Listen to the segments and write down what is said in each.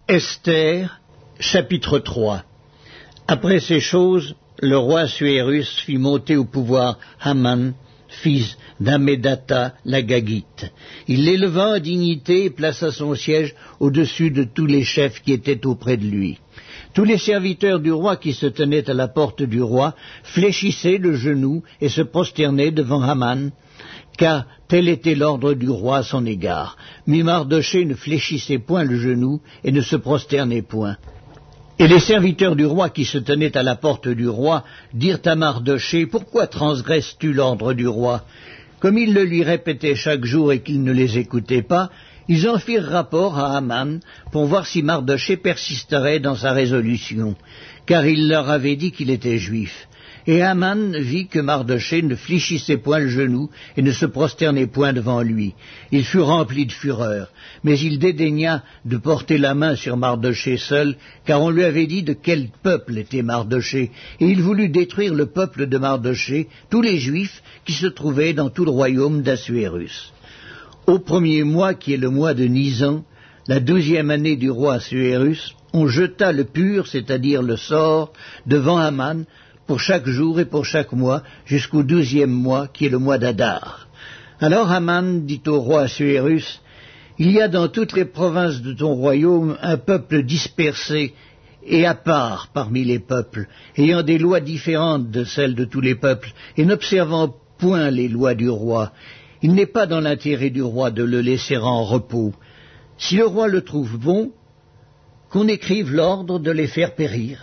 Esther, chapitre 3. Après ces choses, le roi Assuérus fit monter au pouvoir Haman, fils d'Hammédatha l'Agagite. Il l'éleva en dignité et plaça son siège au-dessus de tous les chefs qui étaient auprès de lui. Tous les serviteurs du roi qui se tenaient à la porte du roi fléchissaient le genou et se prosternaient devant Haman, car tel était l'ordre du roi à son égard. Mais Mardochée ne fléchissait point le genou et ne se prosternait point. Et les serviteurs du roi qui se tenaient à la porte du roi dirent à Mardochée, « Pourquoi transgresses-tu l'ordre du roi ?» Comme ils le lui répétaient chaque jour et qu'il ne les écoutait pas, ils en firent rapport à Haman pour voir si Mardochée persisterait dans sa résolution, car il leur avait dit qu'il était juif. Et Haman vit que Mardochée ne fléchissait point le genou et ne se prosternait point devant lui. Il fut rempli de fureur, mais il dédaigna de porter la main sur Mardochée seul, car on lui avait dit de quel peuple était Mardochée, et il voulut détruire le peuple de Mardochée, tous les Juifs qui se trouvaient dans tout le royaume d'Assuérus. Au premier mois, qui est le mois de Nisan, la 12e année du roi Assuérus, on jeta le pur, c'est-à-dire le sort, devant Haman, pour chaque jour et pour chaque mois, jusqu'au 12e mois, qui est le mois d'Adar. Alors Haman dit au roi Assuérus, « Il y a dans toutes les provinces de ton royaume un peuple dispersé et à part parmi les peuples, ayant des lois différentes de celles de tous les peuples, et n'observant point les lois du roi. Il n'est pas dans l'intérêt du roi de le laisser en repos. Si le roi le trouve bon, qu'on écrive l'ordre de les faire périr.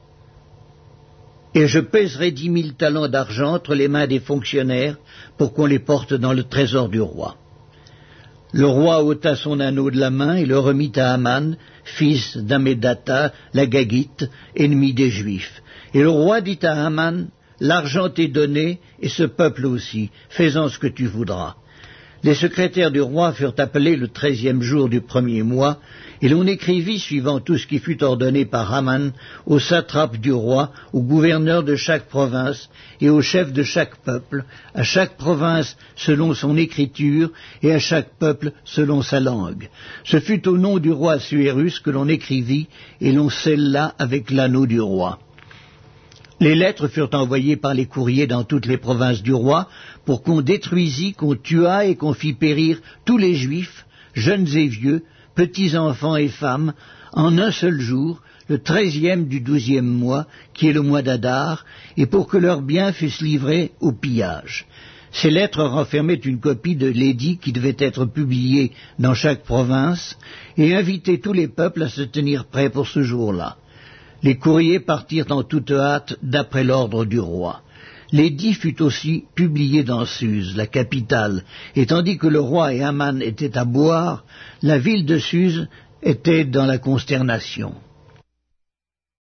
Et je pèserai 10 000 talents d'argent entre les mains des fonctionnaires pour qu'on les porte dans le trésor du roi. » Le roi ôta son anneau de la main et le remit à Haman, fils d'Hammédatha l'Agagite, ennemi des Juifs. Et le roi dit à Haman, « L'argent t'est donné, et ce peuple aussi, fais-en ce que tu voudras. » Les secrétaires du roi furent appelés le 13e jour du premier mois, et l'on écrivit, suivant tout ce qui fut ordonné par Haman, aux satrapes du roi, aux gouverneurs de chaque province, et aux chefs de chaque peuple, à chaque province selon son écriture, et à chaque peuple selon sa langue. Ce fut au nom du roi Assuérus que l'on écrivit, et l'on scella avec l'anneau du roi. Les lettres furent envoyées par les courriers dans toutes les provinces du roi, pour qu'on détruisît, qu'on tuât et qu'on fît périr tous les Juifs, jeunes et vieux, petits enfants et femmes, en un seul jour, le 13e du 12e mois, qui est le mois d'Adar, et pour que leurs biens fussent livrés au pillage. Ces lettres renfermaient une copie de l'édit qui devait être publié dans chaque province, et invitaient tous les peuples à se tenir prêts pour ce jour-là. Les courriers partirent en toute hâte d'après l'ordre du roi. L'édit fut aussi publié dans Suse, la capitale, et tandis que le roi et Haman étaient à boire, la ville de Suse était dans la consternation.